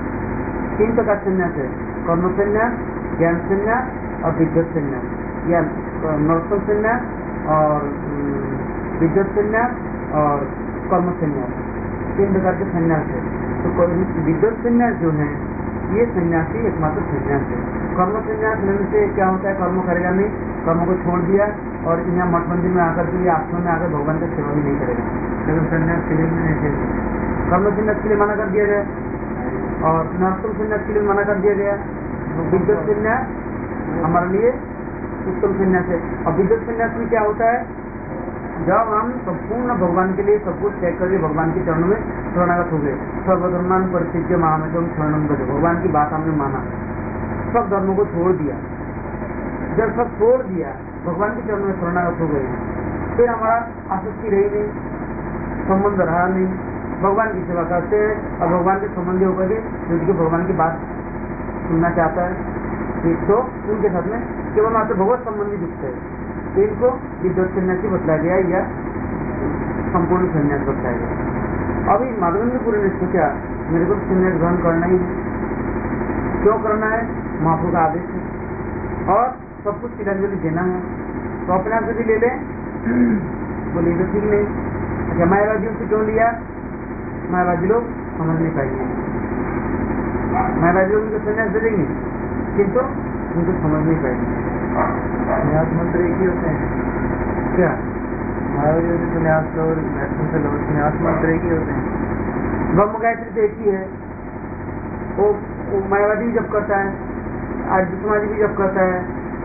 3 प्रकार संन्यास है, कर्म संन्यास, ज्ञान संन्यास और विद्वत संन्यास, या नरोत्तम संन्यास और विद्वत संन्यास और कर्म संन्यास, 3 प्रकार के संन्यास है। तो विद्वत संन्यास जो है ये सन्यासी एकमात्र संन्यास है। कर्म संन्यास लेने से क्या होता है? कर्म करेगा नहीं, कर्म को छोड़ दिया और यहाँ मठ मंदिर में आकर के आश्रम में आकर भगवान का सेवा भी नहीं करेगा। लेकिन संन्यास के लिए नहीं, कर्म संन्यास के लिए मना कर दिया गया और नरोत्तम संन्यास के लिए मना कर दिया गया। विद्वत संन्यास हमारे लिए उत्तम संन्यास है। और विद्वत संन्यास में क्या होता है? जब हम संपूर्ण भगवान के लिए सब कुछ त्याग करके भगवान के चरणों में शरणागत हो गए, सर्वधर्मान परित्यज्य मामेकं शरणं व्रज, भगवान की बात हमने माना, सब धर्मों को छोड़ दिया। जब सब छोड़ दिया, भगवान के चरणों में शरणागत हो गए, फिर हमारा आसक्ति रही नहीं, संबंध रहा नहीं, भगवान की सेवा करते हैं और भगवान के संबंधी होकर के जिसके भगवान की बात सुनना चाहता है तो उनके साथ में केवल मात्र भगवत संबंधी दिखते हैं। तो इनको विद्वत सन्यासी बतलाया गया या संपूर्ण सन्यास बतलाया गया। अभी माधवेंद्रपुरी ने सोचा मेरे को सन्यास ग्रहण करना ही है। क्यों करना है? महाप्रभु का आदेश है और सब कुछ तिलांजलि देना है, तो अपने आप यदि ले ले बोले तो ठीक नहीं। अच्छा, मायावादियों से क्यों लिया? मायावादी लोग समझ नहीं पाएंगे, मायावादी लोग उनको सन्यास दे देंगे किंतु उनको समझ नहीं पाएंगे। न्यास मंत्र एक ही होते हैं क्या? मायावादियों से न्यास और न्यास मंत्र एक ही होते हैं। ब्रह्म गायत्री तो एक ही है, वो मायावादी भी जब करता है, आर्य समाज भी जब करता है,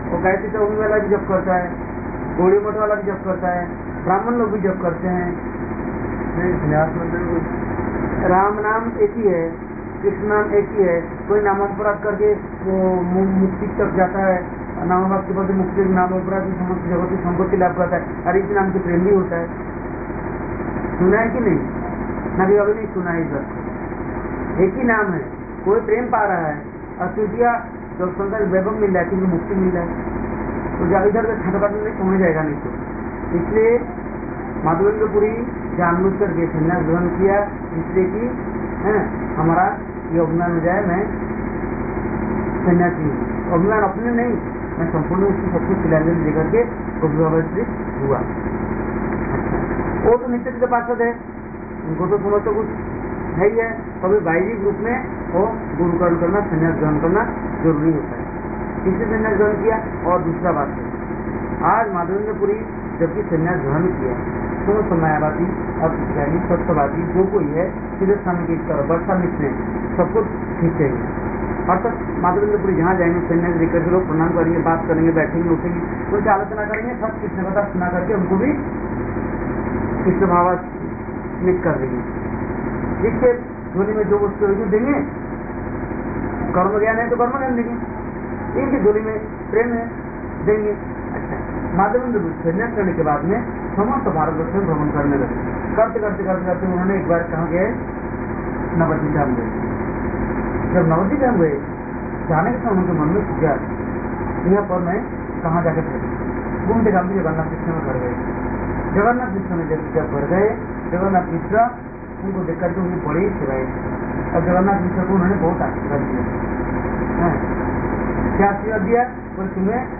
वो गायत्री चौकी वाला भी जप करता है, गौड़ी मठ वाला भी जप करता है, ब्राह्मण लोग भी जप करते हैं। संन्यास मंदिर राम नाम एक ही है, कृष्ण नाम एक ही है। कोई नामोपराध करके वो मुक्ति तक जाता है, नामोपराध के बाद मुक्ति, नामोपराध की समस्त जगत की संपत्ति लाभ करता है। और इस नाम से प्रेम भी होता है। सुना है कि नहीं? ना भी अभी नहीं सुना है। इस एक ही नाम है, कोई प्रेम पा रहा है और तृतीया जब संसार वैभव मिल रहा है, क्योंकि मुक्ति मिल रहा है, तो इधर का छठपात में समझ जाएगा नहीं। तो इसलिए माधवेंद्रपुरी जानबूझ करके संन्यास ग्रहण किया, इसलिए कि हमारा ये अभिमान हो जाए मैं सन्यासी हूँ। अभिमान अपने नहीं, मैं संपूर्ण उसकी सब कुछ शिलान्यास देकर के अभिभावित हुआ। वो तो नित्य के पार्षद है, उनको तो समझ तो कुछ है ही है। कभी वैदिक रूप में वो गुरुकरण करना, संन्यास ग्रहण करना जरूरी होता है। किसने संन्यास ग्रहण किया? और दूसरा बात है, आज माधवेंद्रपुरी जबकि संन्यास ग्रहण किया, समस्त मायावादी और ज्ञानी सत्यवादी जो कोई है, सीधे स्वामी की तरफ वर्षा मिश्र सबको खींचेंगे। अर्थात माधवेंद्रपुरी जहाँ जाएंगे संन्यास लेकर के लोग प्रणाम करेंगे, बात करेंगे, बैठेंगे, उठेंगे, उनकी आलोचना करेंगे, सब कृष्ण कथा सुना करके उनको भी कृष्ण भावान्वित कर देंगे। जिसके झोली में जो वस्तु देंगे, कर्म ज्ञान है तो कर्म ज्ञान देंगे, इनकी झोली में प्रेम है देंगे। अच्छा, माधवेंद्र संन्यास करने के बाद में समस्त भारतवर्ष में भ्रमण करने लगे। करते करते करते करते उन्होंने एक बार कहाँ गए? नवद्वीप धाम गए। जब नवद्वीप धाम गए, जाने के समय उनके मन में सोचा यहाँ पर मैं कहाँ जाकर ठहरूं। घूमते घामते जगन्नाथ कृष्ण में घर गए। जगन्नाथ कृष्ण में जब घर गए, जगन्नाथ कृष्ण उनको देख करके उन्हें बड़े सिवाए और जगन्नाथ कृष्ण को उन्होंने बहुत आशीर्वाद दिया। क्या आशीर्वाद दिया? बोले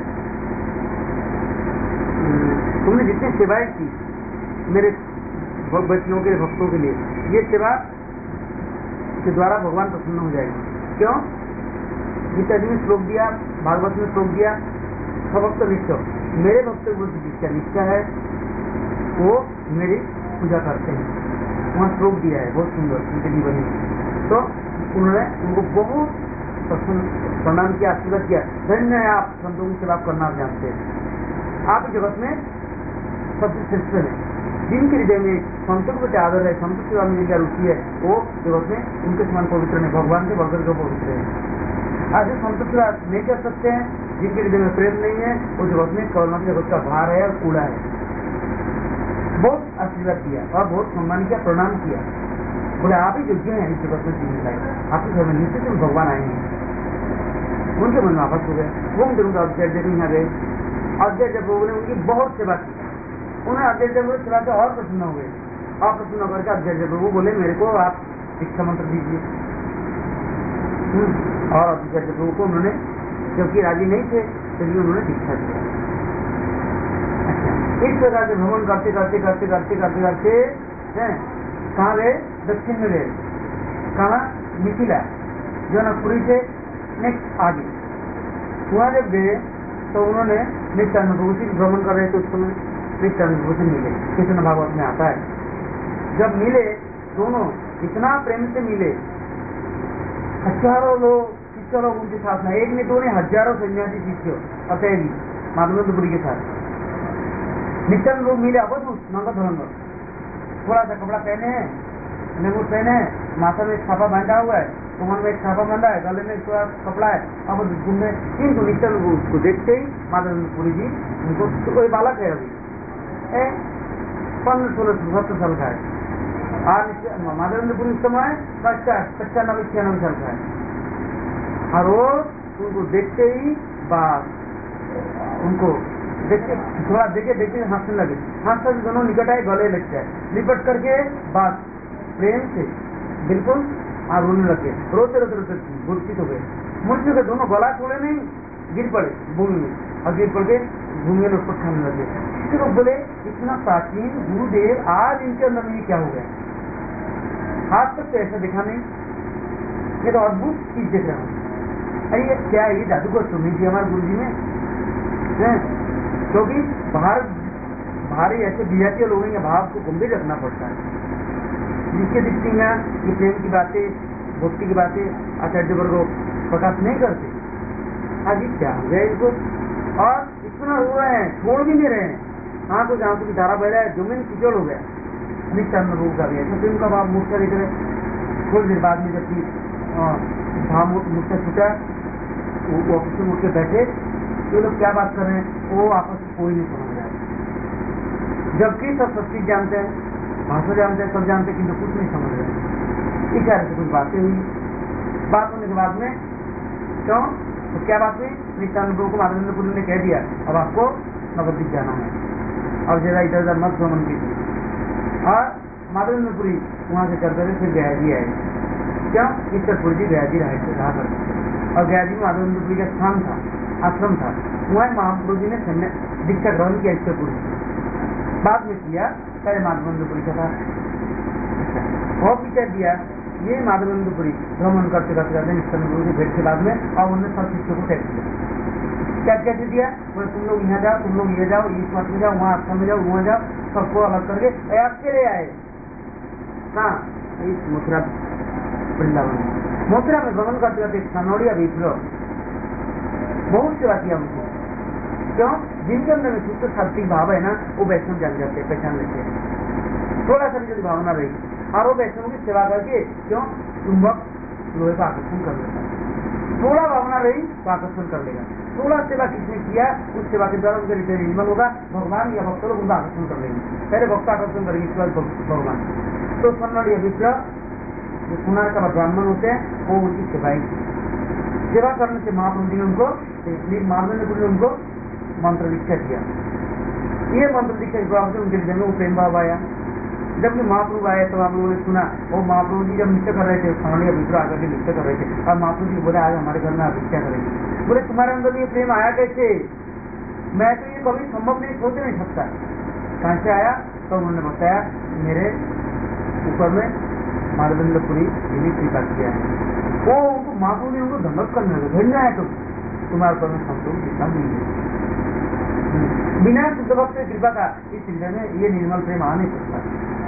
तुमने जितनी सेवाएं की मेरे वैष्णव के भक्तों के लिए, ये सेवा के द्वारा भगवान प्रसन्न हो जाएंगे। क्यों? गीता जी में श्लोक दिया, भागवत में श्लोक दिया, भक्त निष्ठा, मेरे भक्त जिसका निष्ठा है वो मेरी पूजा करते हैं। वहाँ श्लोक दिया है बहुत सुंदर उनके जीवन में। तो उन्होंने उनको बहुत प्रणाम किया, आशीर्वाद किया। धन्य है आप, संतों की सेवा करना जानते हैं, आप जगत में सबसे श्रेष्ठ है। जिनके हृदय में संतों के प्रति आदर है, संत सेवा में जिनका रुचि है, वो जगत में उनके समान पवित्र नहीं, भगवान के बगल जो पवित्र है। आज संत सेवा नहीं कर सकते हैं, जिनके हृदय में प्रेम नहीं है, वो जगत में कौन जगत का भार है और कूड़ा है। बहुत आशीर्वाद किया और बहुत सम्मान किया, प्रणाम किया। बोले आप ही योग्य हैं इस जगत में जीने लायक, आपके घर में निश्चित भगवान आएंगे। उनके मन में वापस हो गए। वो उनका अध्यक्ष यहाँ गए, अध्यक्ष लोगों ने उनकी बहुत सेवा की। उन्हें अध्यक्ष सेवा से और प्रसन्न हो गए, और प्रसन्न होकर के अध्यक्ष प्रभु बोले मेरे को आप शिक्षा मंत्र दीजिए। और अध्यक्ष प्रभु को उन्होंने, क्योंकि राजी नहीं थे, इसलिए उन्होंने दीक्षा दिया। इस प्रकार से भ्रमण करते करते करते करते करते करते कहाँ गए? दक्षिण में गए। कहाँ? मिथिला, जनकपुरी से नेक्स्ट आगे। वहाँ जब गए तो उन्होंने नित्यानंद प्रभु से भ्रमण कर रहे थे। उस समय नित्यानंद प्रभु से मिले, कृष्ण भागवत में आता है। जब मिले दोनों इतना प्रेम से मिले, हजारों लोग शिष्य लोग उनके साथ में, एक ने दो ने हजारों सन्यासी शिष्य अतैवी माधवेंद्रपुरी के साथ। नित्यानंद लोग मिले, अवधूत नंगा धुरंगा, थोड़ा सा कपड़ा पहने हैं, नेमूर पहने हैं, माथा में छापा बांधा हुआ है, कमर में एक छापा बांधा है, गले में थोड़ा कपड़ा है, अब घूमने। इनको नित्यानंद उसको देखते ही माधवेंद्रपुरी जी, उनको कोई बालक है अभी 15-16-17 साल का है, और माधवेंद्रपुरी उस समय 95-96 साल का है। और वो उनको देखते ही उनको देखते थोड़ा देखे देखते हंसने लगे। हंसते दोनों निकट आए, गले लगते हैं, लिपट करके बात प्रेम से बिल्कुल और रोने लगे। रोते रोते रोते मूर्छित हो गए। मूर्छित के दोनों गला छोड़े नहीं, गिर पड़े भूमि में, और गिर पड़ के भूमि में लुटपट खाने लगे। किसी लोग बोले इतना प्राचीन गुरुदेव, आज इनके अंदर में क्या हो गया? आज तक तो ऐसा देखा नहीं, ये तो अद्भुत चीज देख रहा हूँ। अरे क्या ये जादूगर तो नहीं थी हमारे गुरु जी में? क्योंकि बाहरी ऐसे विजातीय लोगों के भाव को गंभीर रखना पड़ता है, जिसके दृष्टि में ये प्रेम की बातें, भक्ति की बातें आचार्य वर्ग प्रकाश नहीं करते। आज क्या हो गया इनको? और इतना रो रहे हैं, छोड़ भी नहीं रहे हैं, आंखों से आंसू की धारा बह रहा है, जमीन कीचड़ हो गया। नित्यानंद प्रभु का भी ऐसा। फिर उनका बाप मूर्छा लेकर थोड़ी देर बाद में जबकि मूर्छा छूटा, वो ऑफिस में उठ के बैठे, ये लोग क्या बात कर रहे हैं वो आपस में कोई नहीं समझ रहा है, जबकि सब चीज जानते हैं, भाषा जानते हैं, सब जानते हैं, किंतु कुछ नहीं समझ रहे हैं। इशारे से कुछ बातें हुई, बात होने के बाद में क्यों तो क्या बात हुई, नित्यानंद प्रभु को माधवेंद्रपुरी ने कह दिया अब आपको नवद्वीप जाना है, अब जरा इधर उधर मत भ्रमण कीजिए। और माधवेंद्रपुरी वहां से करते हुए फिर गया जी आए, क्या ईश्वरपुरी जी गया जी रहा करते, और गया जी में माधवेंद्रपुरी का स्थान था, आश्रम था, वहाँ महाप्रभु जी ने दीक्षा ग्रहण किया ईश्वरपुरी, बाद में किया, पहले माधवेंद्रपुरी का था। और पीछे दिया ये माधवेंद्रपुरी भ्रमण करते करते नित्यानंद से भेंट के बाद में, और उन्होंने सब शिष्यों को टैक्स दिया। क्या कैसे दिया, बोले तुम लोग यहाँ जाओ, तुम लोग ये जाओ, इस मत में जाओ, वहाँ आश्रम में जाओ, वहाँ जाओ, सबको अलग करके अकेले आए। कहाँ, इस मथुरा वृंदावन, मथुरा में भ्रमण करते करते सनौड़िया विप्लव बहुत सेवा किया उनको। क्यों, जिनके अंदर में शुद्ध सात्विक भाव है ना, वो वैष्णव जान जाते हैं, पहचान लेते हैं। थोड़ा सा भी यदि भावना रही और वो वैष्णव की सेवा करके क्यों चुंबक लोहे को आकर्षण कर लेता है, थोड़ा भावना रही तो आकर्षण कर लेगा। थोड़ा सेवा किसने किया, उस सेवा के द्वारा उनका हृदय निर्मल होगा, भगवान या भक्त लोग उनका आकर्षण कर लेंगे, पहले भक्त आकर्षण करेंगे, इसके बाद भगवान। तो सन्नड़ या विप्लव जो सुनार का ब्राह्मण होते हैं वो उनकी सेवा करने से महाप्रभु जी ने उनको, इसलिए माधवेंद्रपुरी ने उनको मंत्र दीक्षा दिया। ये मंत्र दीक्षा के प्रभाव से उनके हृदय में वो प्रेम भाव आया। जब भी महाप्रभु आए तो आप लोगों ने सुना, वो महाप्रभु जी जब नृत्य कर रहे थे, सन्नड़ विप्लव आकर के नृत्य कर रहे थे, और महाप्रभु जी बोले आज हमारे घर में आप नृत्य करेंगे। बोले तुम्हारे अंदर ये प्रेम आया कैसे, मैं तो ये कभी संभव नहीं, सोच नहीं सकता, कहाँ से आया। तो उन्होंने बताया मेरे ऊपर में माधवेंद्रपुरी जी कृपा किया है, वो उनको महाप्रभु ने उनको धन्यवाद करने लगे, धन्य है तुम्हारे ऊपर में संतोष जितना नहीं है, बिना शुद्ध भक्त से कृपा का इस हृदय में ये निर्मल प्रेम आ नहीं सकता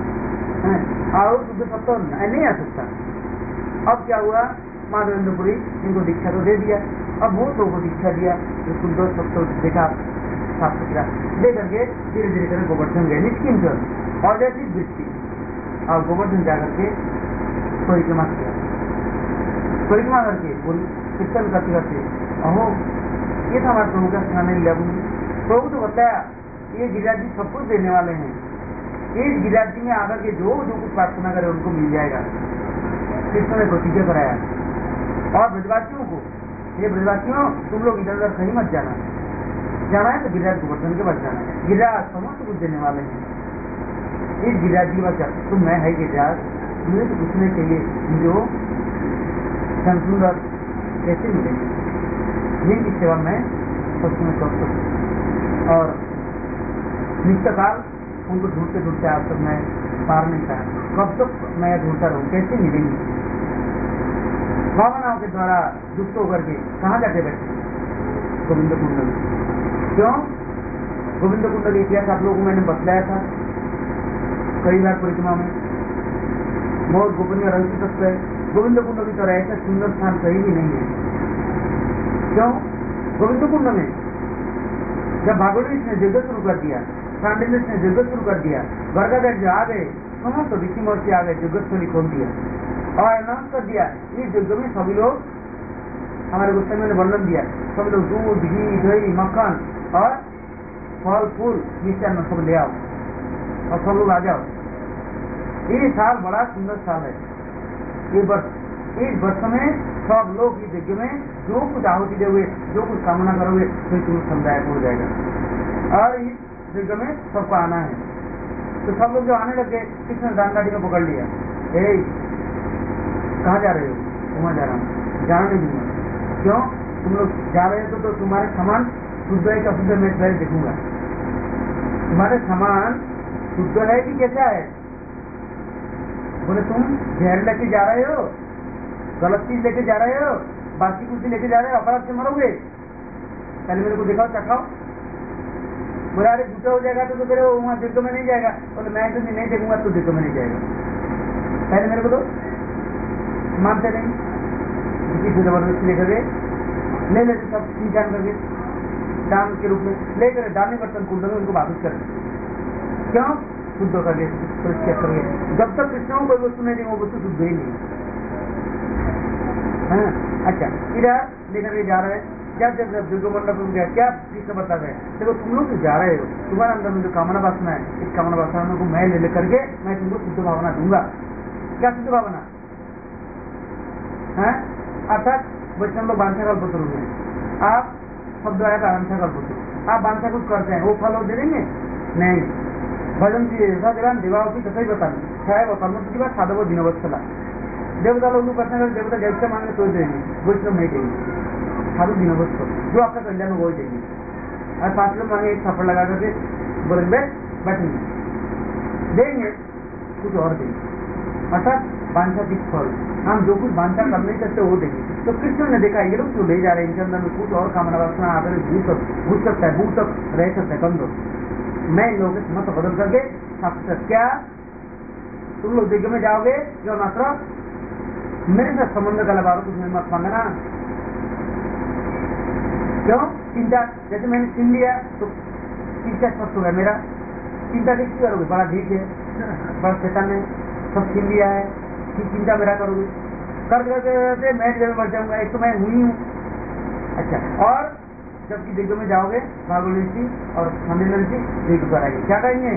और शुद्ध सत्व नहीं आ सकता। अब क्या हुआ, माधवेंद्रपुरी इनको दीक्षा तो दे दिया, अब बहुत लोगों को दीक्षा दिया, जो शुद्ध सत्व देखा साफ सुथरा दे करके धीरे धीरे करके गोवर्धन गए निष्किम कर और जैसी दृष्टि, और गोवर्धन जाकर के परिक्रमा किया, परिक्रमा करके कीर्तन करते करते अहो ये था हमारे प्रभु का स्थान है। प्रभु तो बताया ये गिरिराज जी सब कुछ देने वाले हैं, इस गिरिराज जी में आकर के जो कुछ प्रार्थना करे उनको मिल जाएगा। कृष्ण ने प्रतिज्ञा कराया और ब्रजवासियों को, ये ब्रजवासियों तुम लोग इधर उधर कहीं मत जाना, जाना है तो गिरिराज गोवर्धन के पास जाना है, गिरिराज समस्त कुछ देने वाले हैं, इस गिरिराज जी के पास जाना। तो मैं है गिरिराज, मुझे तो कुछ नहीं चाहिए, मुझे सुंदर कैसे मिलेंगे, जिनकी सेवा में सब समय कर सकूँ। और नित्यकाल उनको ढूंढते ढूंढते आज तक मैं पार नहीं पाया, कब तक मैं ढूंढता रहूं, कैसे मिलेंगे। भावनाओं के द्वारा दुष्ट होकर के कहाँ जाके बैठे, गोविंद कुंड में। क्यों, गोविंद कुंड का इतिहास आप लोगों को मैंने बतलाया था कई बार परिक्रमा में, बहुत गोपनीय रहस्य तत्व है। गोविंद कुंड की तरह ऐसा सुंदर स्थान कहीं भी नहीं है। क्यों, गोविंद कुंड में जब भागवत ने जगत शुरू कर दिया, सांडिल्य ने जगत शुरू कर दिया, वर्गाधर जो आ गए, समस्त ऋषि महर्षि आ गए, जगत शैली खोल दिया और अनाउंस कर दिया इस जगत में सभी लोग, हमारे गोस्वामी ने वर्णन दिया, सभी लोग दूध घी दही मक्खन और फल फूल मिष्टान सब ले आओ और सब लोग आ जाओ। ये साल बड़ा सुंदर साल है, ये वर्ष, इस वर्ष में सब लोग इस यज्ञ में जो कुछ आहुति दे हुए, जो कुछ कामना करोगे तो तुम्हें समुदाय हो जाएगा और इस यज्ञ में सबको आना है। तो सब लोग जो आने लगे, कृष्ण दानकाठी में पकड़ लिया, कहाँ जा रहे हो, वहां जा रहा हूँ, जाना नहीं दूंगा। क्यों, तुम लोग जा रहे हो तो तुम्हारे सामान शुद्ध है क्या अशुद्ध, मैं पहले देखूंगा तुम्हारे सामान शुद्ध है कि कैसा है। बोले तुम जहर लेके जा रहे हो, गलत चीज लेके जा रहे हो, बासी कुछ लेके जा रहे हो, अपराध से मरोगे, पहले मेरे को दिखाओ चखाओ। बोला अरे झूठा हो जाएगा तो फिर वहाँ जगह में नहीं जाएगा। बोले मैं तो नहीं देखूंगा तो जगह में नहीं जाएगा, पहले मेरे को तो मानते नहीं, किसी से जबरदस्ती लेकर गए, ले लेते सब इंसान करके। दान के रूप में लेकर दान बर्तन कुंड में उनको वापस करें। क्यों? शुद्ध करके परिष्कृत करके। जब तक कृष्ण को कोई वस्तु नहीं देंगे वो वस्तु शुद्ध ही नहीं। अच्छा, इधर लेकर के जा रहे हैं, जब जब जब दुर्गा मंडप में गया क्या कृष्ण बता गए, देखो तुम लोग जा रहे हो, तुम्हारे अंदर में जो कामना वासना है, इस कामना वासना को मैं ले लेकर के मैं तुमको शुद्ध भावना दूंगा। क्या शुद्ध भावना है? अर्थात वैष्णव लोग बांछा कल्पतरु हैं, आप शब्द आया था बांछा कल्पतरु, आप बांछा कुछ करते हैं, वो फल दे देंगे नहीं। भजन देवावती तथा ही बताने छाया बताना की बात साधव दिनवत्सला, देवता लोग प्रश्न कर देवता जैसे मांगे तो देंगे, वैष्णव नहीं देंगे। साधु दिनवत्सल जो आपका कल्याण वो देंगे। और 5 लोग मांगे एक थप्पड़ लगा करके बोलेंगे बैठेंगे, देंगे कुछ और देंगे। अर्थात बांछा की फल हम जो कुछ बांछा कर नहीं सकते वो देंगे। तो कृष्ण ने देखा ये लोग जो ले जा रहे हैं इनके अंदर में कुछ और कामना वासना आकर घुस सकता है, भूत तक रह सकता है कमजोर। मैं इन लोगों के मत बदल करके क्या तुम लोग दिग्ग में जाओगे जो मात्र मेरे साथ संबंध का लगा तुम्हें मत मांगना। क्यों? चिंता, जैसे मैंने छीन लिया तो चिंता स्पष्ट हो गया मेरा, चिंता किसकी करोगे? बड़ा ठीक है, बड़ा शैतान ने सब छीन लिया है कि चिंता मेरा करोगे, कर करके मैं जब बढ़ जाऊंगा, एक तो मैं हुई हूँ। अच्छा, और जबकि दिग्ग में जाओगे भागवती जी और मंदिर जी दिग्ग पर आएंगे, क्या कहेंगे?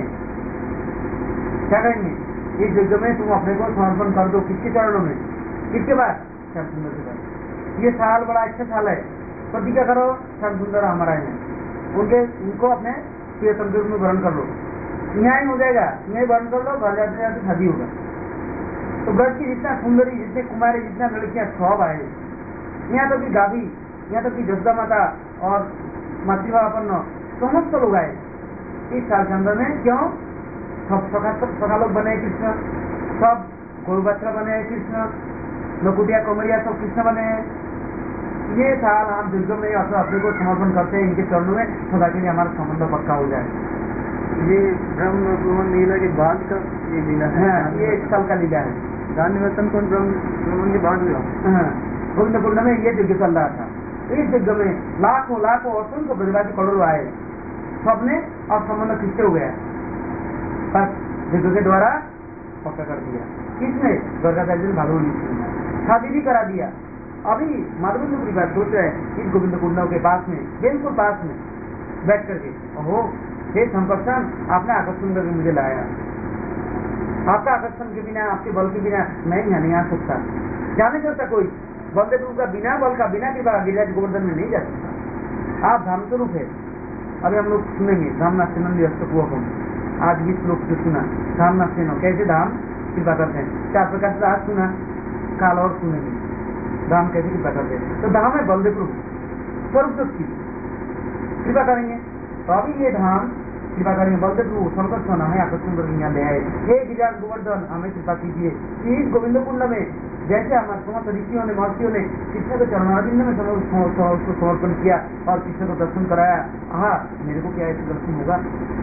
क्या कहेंगे? इस दिग्ग में तुम अपने को समर्पण कर दो, किसके चरणों में? किसके बाद? श्याम सुंदर के बाद। ये साल बड़ा अच्छा साल है, प्रतिज्ञा करो श्याम सुंदर हमारा है, उनको अपने प्रियतम के रूप में वर्ण कर लो। यहाँ ही हो जाएगा, यहाँ वर्ण कर लो, घर जाते जाते शादी होगा। तो ब्रज की जितना सुंदरी, जितने कुमारी, जितना लड़कियां सब आए, यहाँ तक की गाभी, यहाँ तक की जसदा माता और मातृभावापन्न समस्त लोग आए इस साल के अंदर में। क्यों? सब सखा लोग बने कृष्ण, सब गोलबच्चा बने कृष्ण, नकुटिया कमरिया सब कृष्ण बने हैं। ये साल हम दुर्गम में अपने को समर्पण करते हैं इनके चरणों में, सदा के लिए हमारा संबंध पक्का हो जाए। ये ब्रह्म लीला के बाद का ये लीला है? ये 1 साल का लीला है। दान निवर्तन कौन ब्रह्म के बाद हुआ? गोविंद कुंड में ये यज्ञ चल रहा था। इस यज्ञ में लाखों असंख्य ब्रजवासी करोड़ों आए, सबने और संबंध खिंचे हो गया, बस यज्ञ के द्वारा पक्का कर दिया। किसने? गर्गाचार्य भागवत ने शादी भी करा दिया। अभी माधवेंद्र की बात सोच रहे हैं इस गोविंद कुंडों के पास में, बिल्कुल पास में बैठ करके, ओहो हे संपक्षण, आपने आकर्षण करके मुझे लाया, आपका आकर्षण के बिना, आपके बल के बिना मैं यहाँ नहीं आ सकता, जा नहीं सकता कोई। बलदेव का बिना बल का, बिना कृपा गिरिराज गोवर्धन में नहीं जा सकता। आप धाम स्वरूप है। अभी हम लोग सुनेंगे धामनास्तेनंदी अष्टकुवकम, आज भी श्लोक जो सुना धामनास्तेनो, कैसे धाम कृपा करते हैं। 4 प्रकार से आज सुना, काल और सुनेंगे धाम कैसे कृपा करते हैं। तो धाम है बलदेव रूप स्वरूप शक्ति, कृपा करेंगे तो अभी ये धाम कृपा करेंगे। बलदेव रूप संकट सोना है आकर्षण करके यहाँ ले आए, हे गिरिराज गोवर्धन हमें कृपा कीजिए। इस गोविंद कुंड में जैसे हमारे समस्त ऋषियों ने महर्षियों ने कृष्ण के चरणारविंद में समर्पण किया और कृष्ण को दर्शन कराया, हाँ मेरे को क्या ऐसे दर्शन होगा?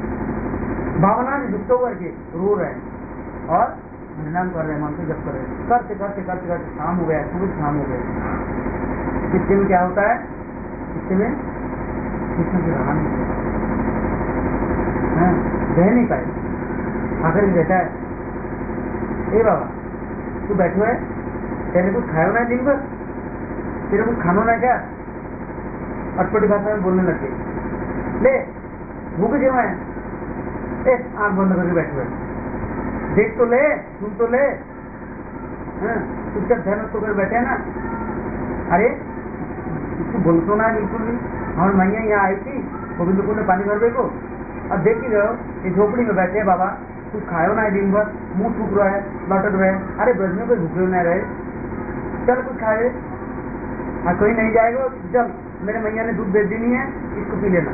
भावना से युक्त होकर के रो रहे हैं और निनाम कर रहे हैं, मंत्र जप कर रहे हैं, करते करते करते करते शाम हो गया, सूरज शाम हो गया। किसके में क्या होता है? किसके में कृष्ण की रहा नहीं, रह नहीं पाए, आखिर में बैठा है, ए बाबा तू बैठो है, तेरे कुछ खायो ना दिन भर, तेरे कुछ खानो ना क्या? अटपटी भाषा में बोलने लगे, ले भूख जेवा है, आंख बंद करके बैठो है, देख तो ले, सुन तो ले, उसका ध्यान तो कर बैठे ना। अरे इसको बोलतो ना बिल्कुल भी। हमारी मैया यहाँ आई थी गोविंद कुंड में पानी भरने को, और देख ही रहो ये झोपड़ी में बैठे बाबा, कुछ खायो ना दिन भर, मुंह थूक रहा है, लौटक रहे। अरे ब्रज में कोई भूखे ना रहे, चल कुछ खाए। हाँ कोई नहीं जाएगा, चल मेरे मैया ने दूध बेच देनी है, इसको पी लेना।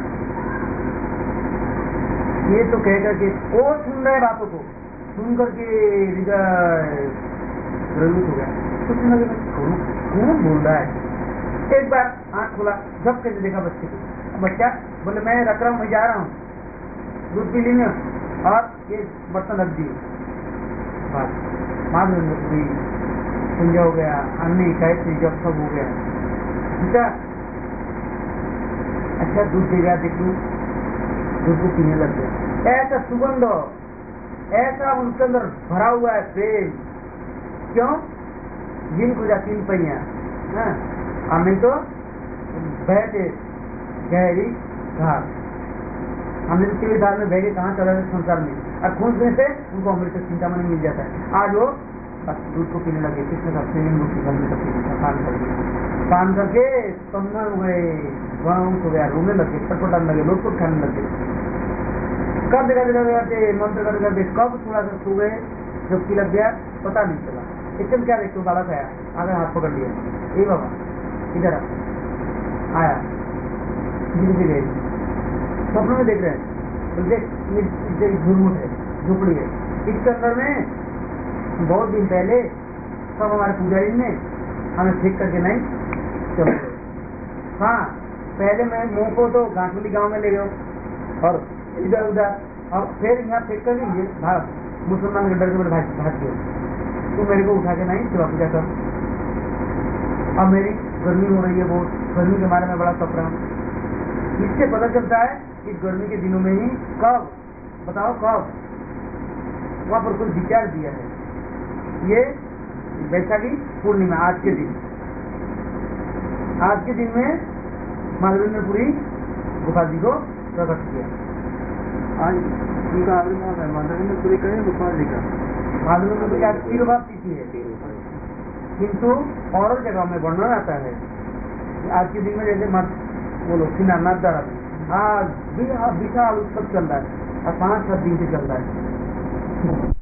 ये तो कह करके वो सुन रहे बातों को, सुन करके प्रवृत्त हो गया, कुछ न कौन बोल रहा है। एक बार आंख खोला, जब कैसे देखा बच्चे को, बच्चा बोले मैं रख रहा हूँ, मैं जा रहा हूँ दूध पी लेंगे, और ये बर्तन रख दिए। बस माधवेंद्र पूरी संजय हो गया, अन्य गायत्री जब सब हो गया। अच्छा दूध दे गया, देखो दूध को पीने लग गया, ऐसा सुगंध हो, ऐसा उनके अंदर भरा हुआ है प्रेम। क्यों? जिनको जा 3 पहिया, हमें तो बहते गहरी धार, हमने तो तेरी धार में बह के कहाँ चला है संसार में, और खून से उनको अमृत चिंतामणि मिल जाता है। आज वो बस दूध को पीने लगे, किसने का प्रेम रूप घर में पान कर दिया, पान करके कमर हो गए, वहां हो गया, रोने लगे, छटपटाने लगे, लोग कुछ खाने लगे, कब करते मंत्र करते कब थोड़ा सा सो गए, जब लग गया पता नहीं चला। एकदम क्या देखते हो, बालक आया, आगे हाथ पकड़ लिया, ए बाबा इधर आया, धीरे धीरे सपनों में देख रहे हैं, बोलते झुरमुट है, झोपड़ी है, इसके अंदर में बहुत दिन पहले सब हमारे पुजारी ने हमें फेंक करके नहीं चलो। हाँ, पहले मैं मुंह को तो घाटुली गांव में ले गया और इधर उधर, और फिर यहाँ फेंक कर ये मुसलमान के डर के मेरे भाग गए, तू मेरे को उठा के नहीं सेवा पूजा कर। अब मेरी गर्मी हो रही है, बहुत गर्मी के बारे में बड़ा सफ रहा हूँ। इससे पता चलता है कि गर्मी के दिनों में ही कब, बताओ कब, वहां पर कुछ विचार दिया है। ये वैशाखी पूर्णिमा, आज के दिन में माधवेंद्रपुरी गोपाल जी को प्रकट किया। आज उनका आविर्भाव है, माधवेंद्रपुरी का गोपाल जी का। माधवेंद्रपुरी आज तिरुभाव तिथि है, किंतु और जगह में वर्णन आता है आज के दिन में, जैसे मत बोलो सिन्नानाथ द्वारा आज विशाल उत्सव चल रहा है और 5-7 दिन से चल रहा है।